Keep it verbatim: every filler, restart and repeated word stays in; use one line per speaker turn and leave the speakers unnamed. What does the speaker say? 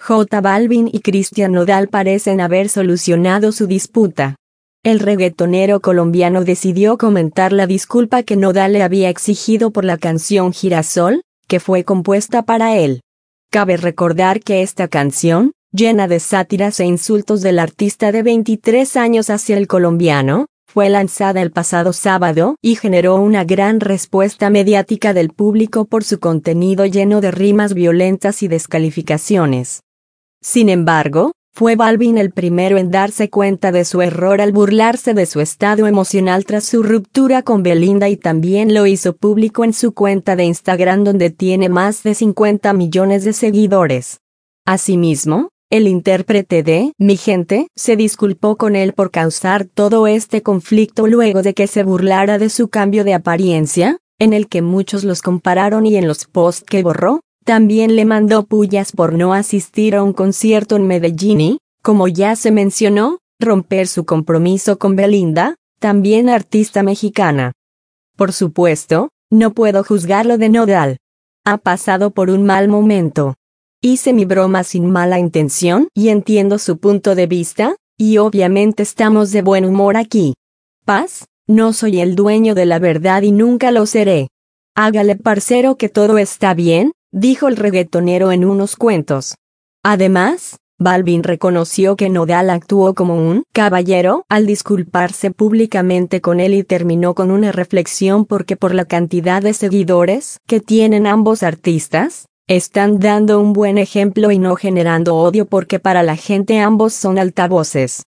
J Balvin y Cristian Nodal parecen haber solucionado su disputa. El reggaetonero colombiano decidió comentar la disculpa que Nodal le había exigido por la canción Girasol, que fue compuesta para él. Cabe recordar que esta canción, llena de sátiras e insultos del artista de veintitrés años hacia el colombiano, fue lanzada el pasado sábado y generó una gran respuesta mediática del público por su contenido lleno de rimas violentas y descalificaciones. Sin embargo, fue Balvin el primero en darse cuenta de su error al burlarse de su estado emocional tras su ruptura con Belinda, y también lo hizo público en su cuenta de Instagram, donde tiene más de cincuenta millones de seguidores. Asimismo, el intérprete de Mi Gente se disculpó con él por causar todo este conflicto luego de que se burlara de su cambio de apariencia, en el que muchos los compararon, y en los posts que borró, también le mandó pullas por no asistir a un concierto en Medellín y, como ya se mencionó, romper su compromiso con Belinda, también artista mexicana. Por supuesto, no puedo juzgar lo de Nodal. Ha pasado por un mal momento. Hice mi broma sin mala intención y entiendo su punto de vista, y obviamente estamos de buen humor aquí. Paz, no soy el dueño de la verdad y nunca lo seré. Hágale, parcero, que todo está bien, dijo el reggaetonero en unos cuentos. Además, Balvin reconoció que Nodal actuó como un caballero al disculparse públicamente con él, y terminó con una reflexión porque por la cantidad de seguidores que tienen ambos artistas, están dando un buen ejemplo y no generando odio, porque para la gente ambos son altavoces.